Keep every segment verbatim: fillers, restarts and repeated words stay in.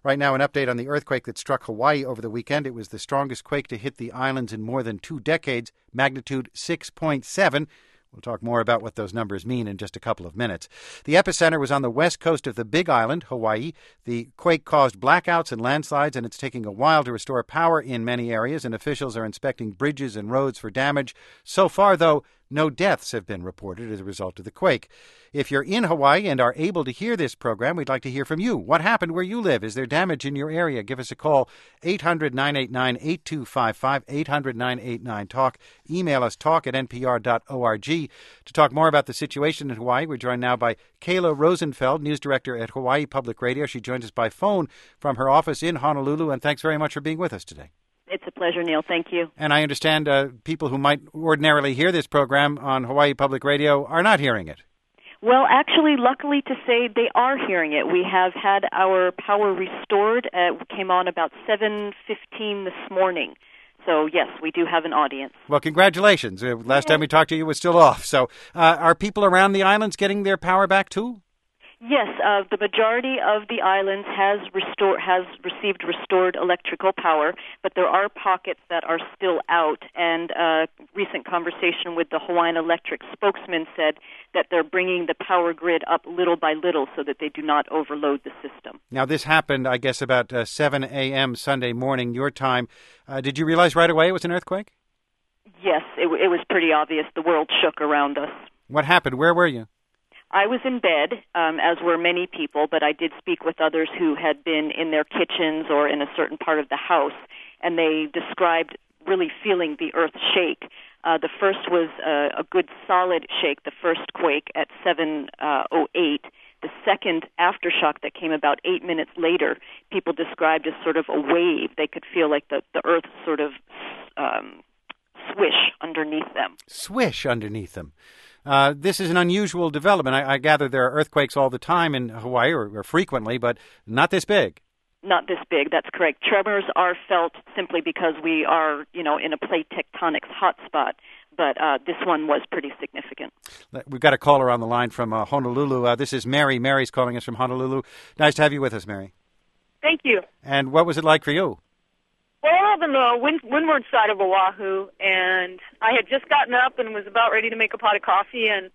Right now, an update on the earthquake that struck Hawaii over the weekend. It was the strongest quake to hit the islands in more than two decades, magnitude six point seven. We'll talk more about what those numbers mean in just a couple of minutes. The epicenter was on the west coast of the Big Island, Hawaii. The quake caused blackouts and landslides, and it's taking a while to restore power in many areas, and officials are inspecting bridges and roads for damage. So far, though, no deaths have been reported as a result of the quake. If you're in Hawaii and are able to hear this program, we'd like to hear from you. What happened where you live? Is there damage in your area? Give us a call, eight hundred, nine eight nine, eight two five five, eight hundred, nine eight nine, talk. Email us, talk at n p r dot org. To talk more about the situation in Hawaii, we're joined now by Kayla Rosenfeld, news director at Hawaii Public Radio. She joins us by phone from her office in Honolulu, and thanks very much for being with us today. It's a pleasure, Neil. Thank you. And I understand uh, people who might ordinarily hear this program on Hawaii Public Radio are not hearing it. Well, actually, luckily to say, they are hearing it. We have had our power restored. Uh, it came on about seven fifteen this morning. So, yes, we do have an audience. Well, congratulations. Uh, last time we talked to you, it was still off. So uh, are people around the islands getting their power back, too? Yes, uh, the majority of the islands has restore, has received restored electrical power, but there are pockets that are still out. And a recent conversation with the Hawaiian Electric spokesman said that they're bringing the power grid up little by little so that they do not overload the system. Now, this happened, I guess, about uh, seven a.m. Sunday morning, your time. Uh, did you realize right away it was an earthquake? Yes, it, it was pretty obvious. The world shook around us. What happened? Where were you? I was in bed, um, as were many people, but I did speak with others who had been in their kitchens or in a certain part of the house, and they described really feeling the earth shake. Uh, the first was a, a good solid shake, the first quake at seven oh eight. The second aftershock that came about eight minutes later, people described as sort of a wave. They could feel like the, the earth sort of um, swish underneath them. Swish underneath them. Uh, this is an unusual development. I, I gather there are earthquakes all the time in Hawaii, or, or frequently, but not this big. Not this big, that's correct. Tremors are felt simply because we are, you know, in a plate tectonics hotspot, but uh, this one was pretty significant. We've got a caller on the line from uh, Honolulu. Uh, this is Mary. Mary's calling us from Honolulu. Nice to have you with us, Mary. Thank you. And what was it like for you? Well, I live on the wind, windward side of Oahu, and I had just gotten up and was about ready to make a pot of coffee, and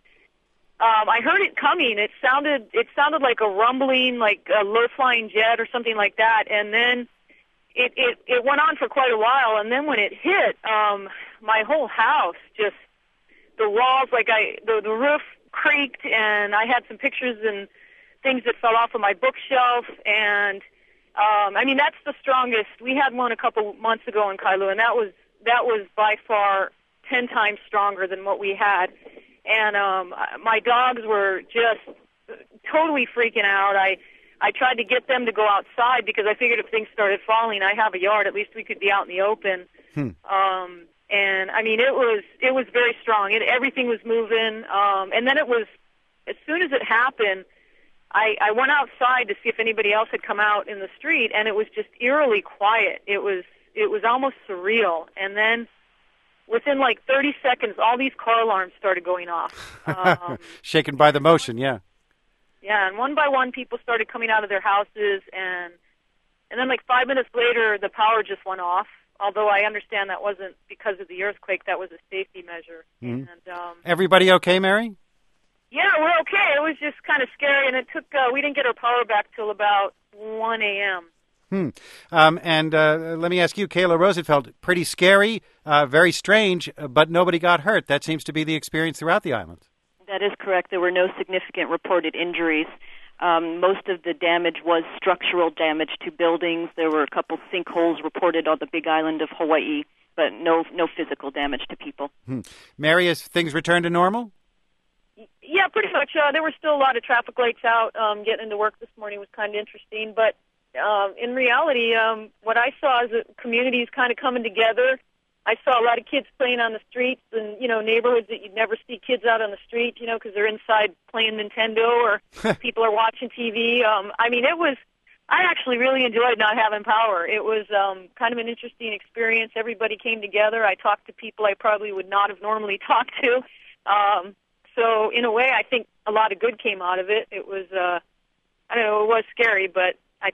um, I heard it coming. It sounded it sounded like a rumbling, like a low-flying jet or something like that, and then it, it, it went on for quite a while, and then when it hit, um, my whole house just, the walls, like I, the, the roof creaked, and I had some pictures and things that fell off of my bookshelf, and Um, I mean, that's the strongest. We had one a couple months ago in Kailua, and that was that was by far ten times stronger than what we had. And um, my dogs were just totally freaking out. I I tried to get them to go outside because I figured if things started falling, I have a yard. At least we could be out in the open. Hmm. Um, and I mean, it was it was very strong. It, everything was moving. Um, and then it was, as soon as it happened, I, I went outside to see if anybody else had come out in the street, and it was just eerily quiet. It was it was almost surreal. And then within like thirty seconds, all these car alarms started going off. Um, Shaken by the motion, yeah. Yeah, and one by one, people started coming out of their houses, and and then like five minutes later, the power just went off. Although I understand that wasn't because of the earthquake, that was a safety measure. Mm-hmm. And um, everybody okay, Mary? Yeah, we're okay. It was just kind of scary, and it took, uh, we didn't get our power back till about one a.m. Hmm. Um, and uh, let me ask you, Kayla Rosenfeld, pretty scary, uh, very strange, but nobody got hurt. That seems to be the experience throughout the island. That is correct. There were no significant reported injuries. Um, most of the damage was structural damage to buildings. There were a couple sinkholes reported on the Big Island of Hawaii, but no, no physical damage to people. Hmm. Mary, has things returned to normal? Yeah, pretty much. Uh, there were still a lot of traffic lights out. Um, getting into work this morning was kind of interesting. But um, in reality, um, what I saw is that communities kind of coming together. I saw a lot of kids playing on the streets and, you know, neighborhoods that you'd never see kids out on the street, you know, because they're inside playing Nintendo or people are watching T V. Um, I mean, it was, I actually really enjoyed not having power. It was um, kind of an interesting experience. Everybody came together. I talked to people I probably would not have normally talked to. Um So, in a way, I think a lot of good came out of it. It was, uh, I don't know, it was scary, but I think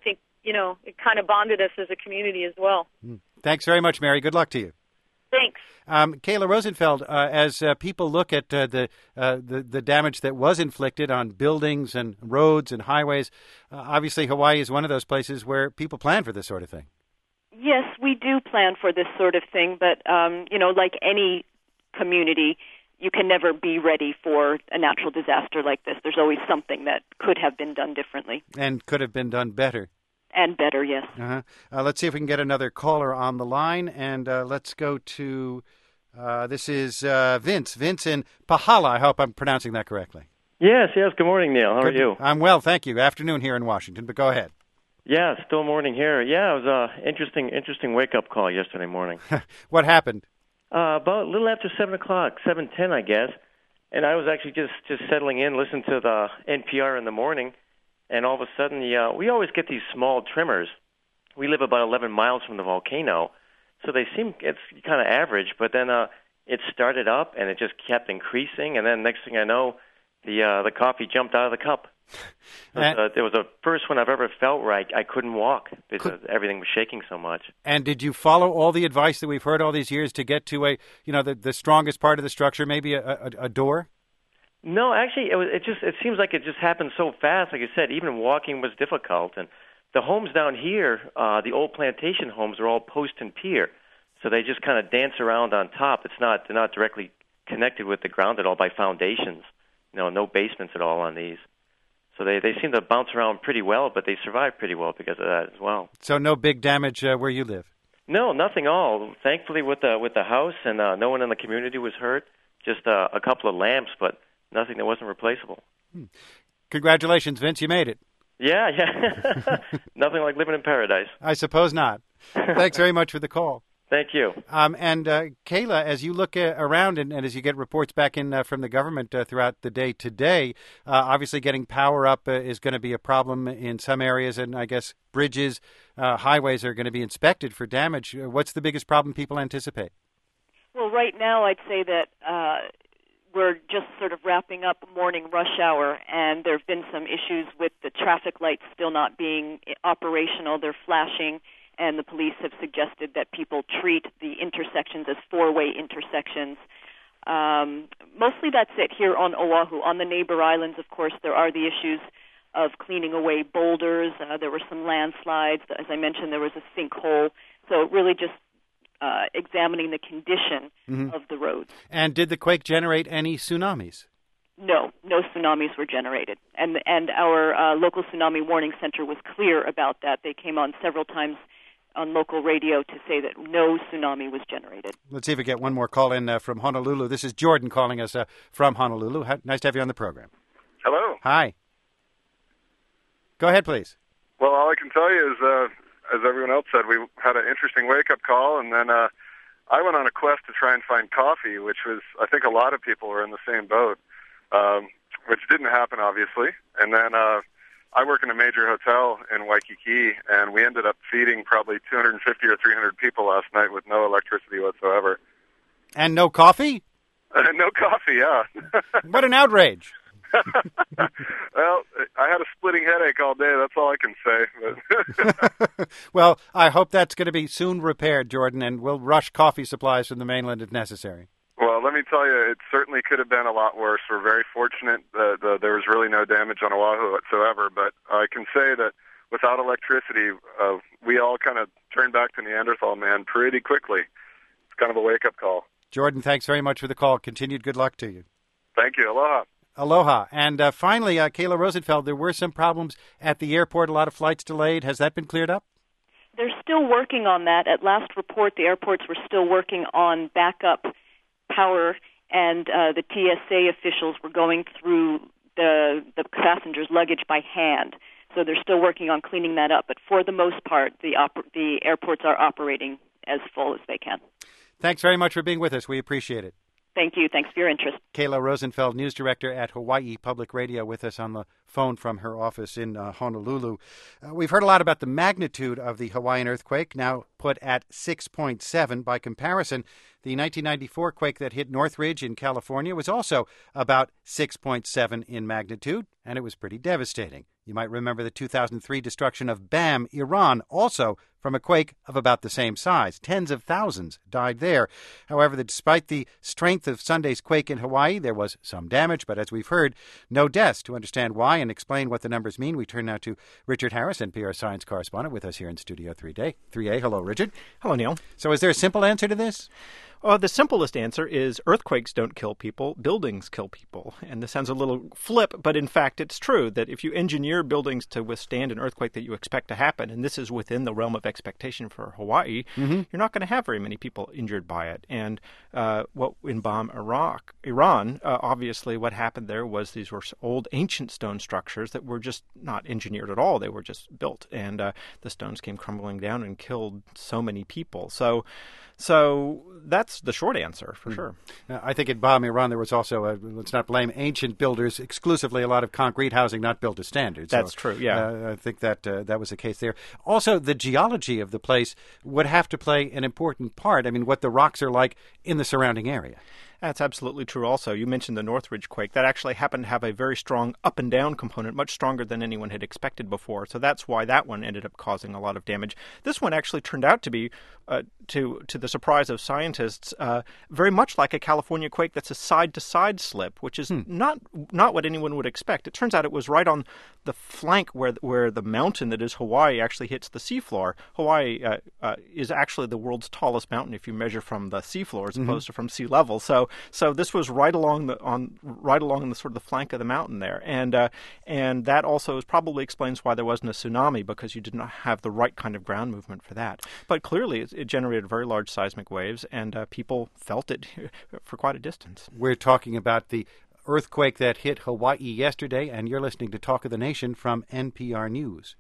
you know, it kind of bonded us as a community as well. Thanks very much, Mary. Good luck to you. Thanks. Um, Kayla Rosenfeld, uh, as uh, people look at uh, the, uh, the the damage that was inflicted on buildings and roads and highways, uh, obviously Hawaii is one of those places where people plan for this sort of thing. Yes, we do plan for this sort of thing, but, um, you know, like any community, you can never be ready for a natural disaster like this. There's always something that could have been done differently. And could have been done better. And better, yes. Uh-huh. Uh, let's see if we can get another caller on the line, and uh, let's go to, uh, this is uh, Vince. Vince in Pahala. I hope I'm pronouncing that correctly. Yes, yes. Good morning, Neil. How Good. are you? I'm well, thank you. Afternoon here in Washington, but go ahead. Yeah, still morning here. Yeah, it was a interesting, interesting wake-up call yesterday morning. What happened? Uh, about a little after seven o'clock, seven ten, I guess. And I was actually just, just settling in, listening to the N P R in the morning. And all of a sudden, uh, we always get these small tremors. We live about eleven miles from the volcano, so they seem it's kind of average. But then uh, it started up, and it just kept increasing. And then next thing I know, the uh, the coffee jumped out of the cup. It was, uh, it was the first one I've ever felt where I, I couldn't walk because Could, everything was shaking so much. And did you follow all the advice that we've heard all these years to get to a, you know, the, the strongest part of the structure, maybe a, a, a door? No, actually, it was. It just. It seems like it just happened so fast. Like I said, even walking was difficult. And the homes down here, uh, the old plantation homes, are all post and pier, so they just kind of dance around on top. It's not. They're not directly connected with the ground at all by foundations. You know, no basements at all on these. So they they seem to bounce around pretty well, but they survive pretty well because of that as well. So no big damage uh, where you live. No, nothing at all. Thankfully, with the with the house and uh, no one in the community was hurt. Just uh, a couple of lamps, but nothing that wasn't replaceable. Hmm. Congratulations, Vince. You made it. Yeah, yeah. Nothing like living in paradise. I suppose not. Thanks very much for the call. Thank you. Um, and uh, Kayla, as you look uh, around and, and as you get reports back in uh, from the government uh, throughout the day today, uh, obviously getting power up uh, is going to be a problem in some areas, and I guess bridges, uh, highways are going to be inspected for damage. What's the biggest problem people anticipate? Well, right now I'd say that uh, we're just sort of wrapping up morning rush hour, and there have been some issues with the traffic lights still not being operational. They're flashing, and the police have suggested that people treat the intersections as four-way intersections. Um, mostly that's it here on Oahu. On the neighbor islands, of course, there are the issues of cleaning away boulders. Uh, there were some landslides. As I mentioned, there was a sinkhole. So really just Uh, examining the condition mm-hmm. of the roads. And did the quake generate any tsunamis? No, no tsunamis were generated. And and our uh, local tsunami warning center was clear about that. They came on several times on local radio to say that no tsunami was generated. Let's see if we get one more call in uh, from Honolulu. This is Jordan calling us uh, from Honolulu. How, nice to have you on the program. Hello. Hi. Go ahead, please. Well, all I can tell you is... Uh, as everyone else said, we had an interesting wake-up call, and then uh, I went on a quest to try and find coffee, which was, I think a lot of people were in the same boat, um, which didn't happen, obviously. And then uh, I work in a major hotel in Waikiki, and we ended up feeding probably two hundred fifty or three hundred people last night with no electricity whatsoever. And no coffee? Uh, no coffee, yeah. What an outrage. Well, I had a splitting headache all day. That's all I can say. But well, I hope that's going to be soon repaired, Jordan, and we'll rush coffee supplies from the mainland if necessary. Well, let me tell you, it certainly could have been a lot worse. We're very fortunate that uh, there was really no damage on Oahu whatsoever. But I can say that without electricity, uh, we all kind of turned back to Neanderthal man pretty quickly. It's kind of a wake-up call. Jordan, thanks very much for the call. Continued good luck to you. Thank you. Aloha. Aloha. And uh, finally, uh, Kayla Rosenfeld, there were some problems at the airport, a lot of flights delayed. Has that been cleared up? They're still working on that. At last report, the airports were still working on backup power, and uh, the T S A officials were going through the, the passengers' luggage by hand. So they're still working on cleaning that up. But for the most part, the op- the airports are operating as full as they can. Thanks very much for being with us. We appreciate it. Thank you. Thanks for your interest. Kayla Rosenfeld, news director at Hawaii Public Radio, with us on the phone from her office in uh, Honolulu. Uh, we've heard a lot about the magnitude of the Hawaiian earthquake, now put at six point seven. By comparison, the nineteen ninety-four quake that hit Northridge in California was also about six point seven in magnitude, and it was pretty devastating. You might remember the two thousand three destruction of Bam, Iran, also from a quake of about the same size. Tens of thousands died there. However, despite the strength of Sunday's quake in Hawaii, there was some damage, but as we've heard, no deaths. To understand why and explain what the numbers mean, we turn now to Richard Harris, N P R science correspondent, with us here in Studio three A. Hello, Richard. Hello, Neil. So is there a simple answer to this? Well, the simplest answer is earthquakes don't kill people, buildings kill people. And this sounds a little flip, but in fact it's true that if you engineer buildings to withstand an earthquake that you expect to happen, and this is within the realm of expectation for Hawaii, mm-hmm. you're not going to have very many people injured by it. And uh, what in Bam, Iraq, Iran, uh, obviously what happened there was these were old ancient stone structures that were just not engineered at all. They were just built, and uh, the stones came crumbling down and killed so many people. So So that's the short answer, for mm. sure. Uh, I think in Bam, Iran, there was also, a, let's not blame ancient builders, exclusively a lot of concrete housing not built to standards. That's so, true, yeah. Uh, I think that uh, that was the case there. Also, the geology of the place would have to play an important part. I mean, what the rocks are like in the surrounding area. That's absolutely true also. You mentioned the Northridge quake. That actually happened to have a very strong up and down component, much stronger than anyone had expected before. So that's why that one ended up causing a lot of damage. This one actually turned out to be, uh, to to the surprise of scientists, uh, very much like a California quake that's a side-to-side slip, which is hmm. not not what anyone would expect. It turns out it was right on the flank where where the mountain that is Hawaii actually hits the seafloor. Hawaii uh, uh, is actually the world's tallest mountain if you measure from the seafloor as mm-hmm. opposed to from sea level. So So this was right along the on right along the sort of the flank of the mountain there, and uh, and that also is probably explains why there wasn't a tsunami, because you did not have the right kind of ground movement for that. But clearly, it, it generated very large seismic waves, and uh, people felt it for quite a distance. We're talking about the earthquake that hit Hawaii yesterday, and you're listening to Talk of the Nation from N P R News.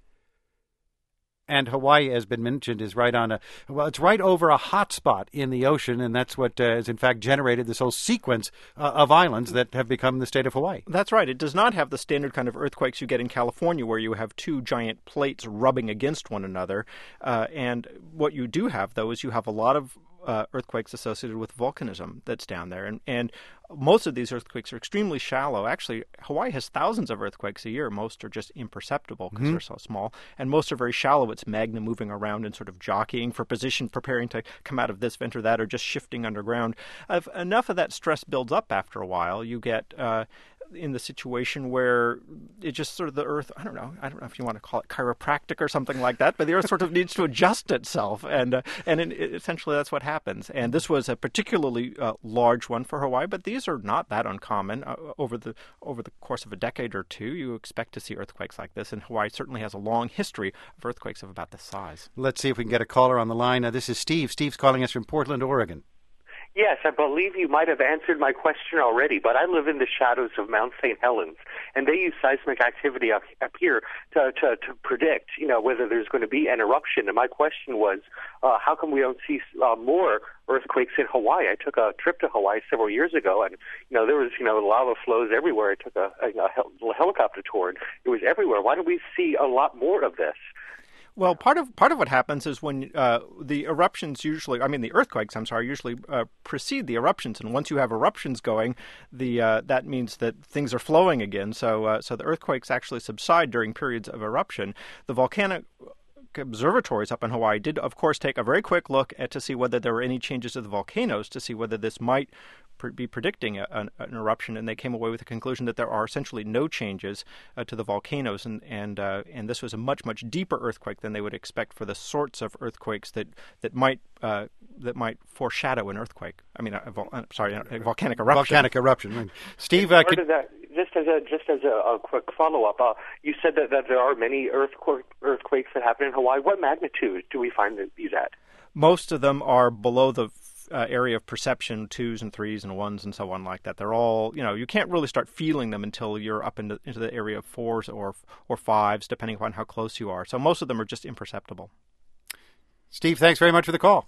And Hawaii, as been mentioned, is right on a, well, it's right over a hot spot in the ocean, and that's what uh, has, in fact, generated this whole sequence uh, of islands that have become the state of Hawaii. That's right. It does not have the standard kind of earthquakes you get in California, where you have two giant plates rubbing against one another. Uh, and what you do have, though, is you have a lot of Uh, earthquakes associated with volcanism that's down there. And, and most of these earthquakes are extremely shallow. Actually, Hawaii has thousands of earthquakes a year. Most are just imperceptible because mm-hmm. they're so small. And most are very shallow. It's magma moving around and sort of jockeying for position, preparing to come out of this vent or that, or just shifting underground. If enough of that stress builds up after a while, you get uh, in the situation where it just sort of the earth, I don't know, I don't know if you want to call it chiropractic or something like that, but the earth sort of needs to adjust itself. And uh, and it, it, essentially that's what happens. And this was a particularly uh, large one for Hawaii, but these are not that uncommon. Uh, over the over the course of a decade or two, you expect to see earthquakes like this. And Hawaii certainly has a long history of earthquakes of about this size. Let's see if we can get a caller on the line. Uh, this is Steve. Steve's calling us from Portland, Oregon. Yes, I believe you might have answered my question already, but I live in the shadows of Mount Saint Helens, and they use seismic activity up, up here to, to, to predict, you know, whether there's going to be an eruption. And my question was, uh, how come we don't see uh, more earthquakes in Hawaii? I took a trip to Hawaii several years ago, and, you know, there was, you know, lava flows everywhere. I took a, a, a hel- helicopter tour, and it was everywhere. Why don't we see a lot more of this? Well, part of part of what happens is when uh, the eruptions usually, I mean the earthquakes, I'm sorry, usually uh, precede the eruptions, and once you have eruptions going, the uh, that means that things are flowing again. So uh, so the earthquakes actually subside during periods of eruption. The volcanic observatories up in Hawaii did, of course, take a very quick look at to see whether there were any changes to the volcanoes, to see whether this might pr- be predicting a, an, an eruption, and they came away with the conclusion that there are essentially no changes uh, to the volcanoes, and and uh, and this was a much much deeper earthquake than they would expect for the sorts of earthquakes that that might uh, that might foreshadow an earthquake. I mean, a, a vol- sorry, a volcanic eruption. Volcanic eruption. Right. Steve, uh, could... that, just as a just as a, a quick follow-up, uh, you said that, that there are many earthquake, earthquakes that happen in Hawaii. What magnitude do we find these at? Most of them are below the uh, area of perception, twos and threes and ones and so on like that. They're all, you know, you can't really start feeling them until you're up into, into the area of fours or or fives, depending upon how close you are. So most of them are just imperceptible. Steve, thanks very much for the call.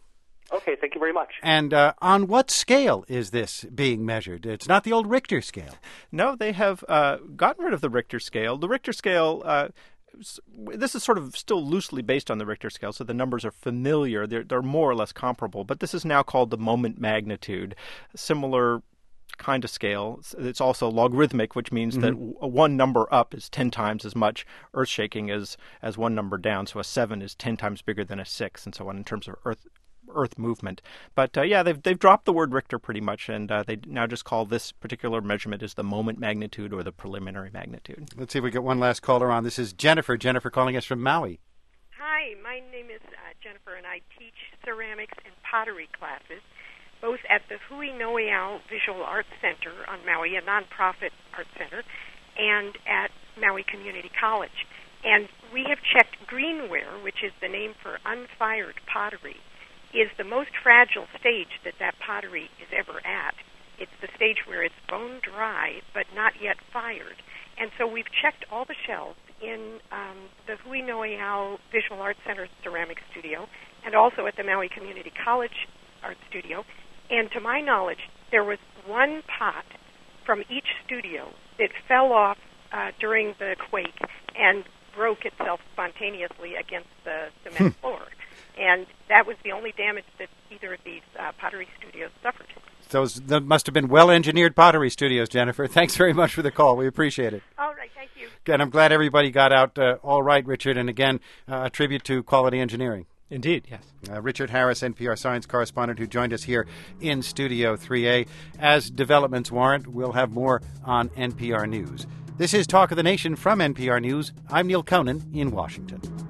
Okay, thank you very much. And uh, on what scale is this being measured? It's not the old Richter scale. No, they have uh, gotten rid of the Richter scale. The Richter scale... Uh, This is sort of still loosely based on the Richter scale, so the numbers are familiar. They're, they're more or less comparable, but this is now called the moment magnitude. Similar kind of scale. It's also logarithmic, which means mm-hmm. that one number up is ten times as much earth shaking as, as one number down. So a seven is ten times bigger than a six, and so on in terms of earth Earth movement. But uh, yeah, they've they've dropped the word Richter pretty much, and uh, they now just call this particular measurement as the moment magnitude or the preliminary magnitude. Let's see if we get one last caller on. This is Jennifer. Jennifer calling us from Maui. Hi, my name is uh, Jennifer, and I teach ceramics and pottery classes, both at the Hui Noeau Visual Arts Center on Maui, a nonprofit art center, and at Maui Community College. And we have checked greenware, which is the name for unfired pottery, is the most fragile stage that that pottery is ever at. It's the stage where it's bone dry but not yet fired. And so we've checked all the shelves in um, the Hui Noeau Visual Arts Center ceramic studio and also at the Maui Community College art studio. And to my knowledge, there was one pot from each studio that fell off uh, during the quake and broke itself spontaneously against the cement floor. And that was the only damage that either of these uh, pottery studios suffered. Those that must have been well-engineered pottery studios, Jennifer. Thanks very much for the call. We appreciate it. All right, thank you. And I'm glad everybody got out uh, all right, Richard. And again, uh, a tribute to quality engineering. Indeed, yes. Uh, Richard Harris, N P R science correspondent, who joined us here in Studio three A. As developments warrant, we'll have more on N P R News. This is Talk of the Nation from N P R News. I'm Neil Conan in Washington.